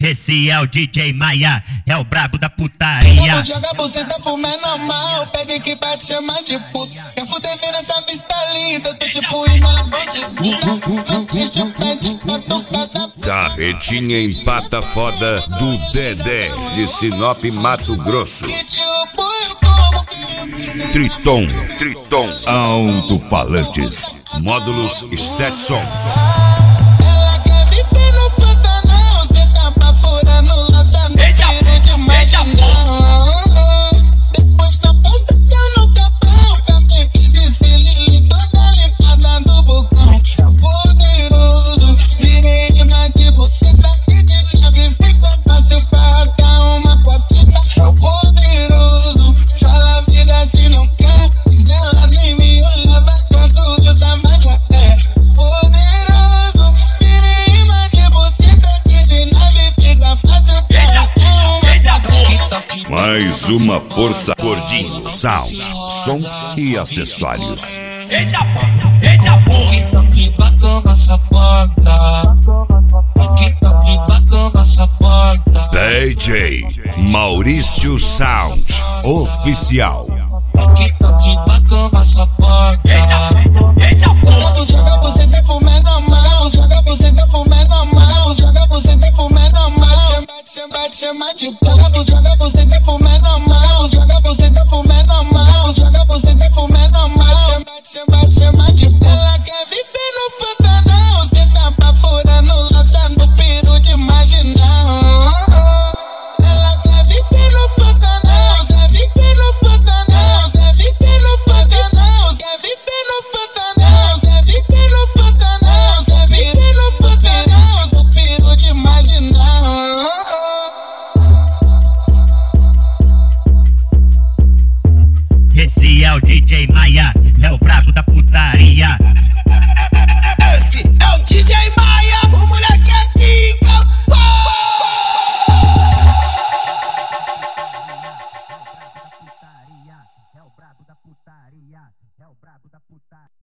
Esse é o DJ Maia, é o brabo da putaria. Joga a buceta pro menor mal, pede que pra te chamar de puto. Quer fuder ver essa vista linda, tô tipo irmã. Carretinha empata foda do Dedé, de Sinop, Mato Grosso. Triton Alto-Falantes, módulos Stetson. Ela quer viver no Pantanal, cê tá pra fora no lançamento de marginal. Depois só posta que eu no capão, cabelo de Lili toda limpada do bocão. É poderoso, virei demais que você tá aqui de nave, fica fácil pra rasgar uma patita. É poderoso, fala a vida se não quer. Ela nem me olhava quando eu tava já pé. Poderoso, virei imã de você tá aqui de nave, fica fácil pra rasgar uma patita. Mais uma força. Gordinho Sound, som e acessórios. Eita porra, que bateu nossa porta. Que bateu nossa porta. DJ Maurício Sound Oficial. Que bateu nossa porta. Eita porra. Joga você tem pro menor mal, joga você tem pro menor mal, joga você tem pro menor mal. Chama de puto, joga você tem pro menor mal, joga você tem pro menor mal, joga você tem pro menor mal. Chama de puto. Ela quer viver no Pantanal, cê tá pra fora no lançando peru de marginal. Ela quer viver no Pantanal, cê viver no Pantanal, cê viver no Pantanal, cê viver no Pantanal, cê viver no Pantanal, cê viver no Pantanal, sou peru de marginal. Esse é o DJ Maia, é o brabo da putaria.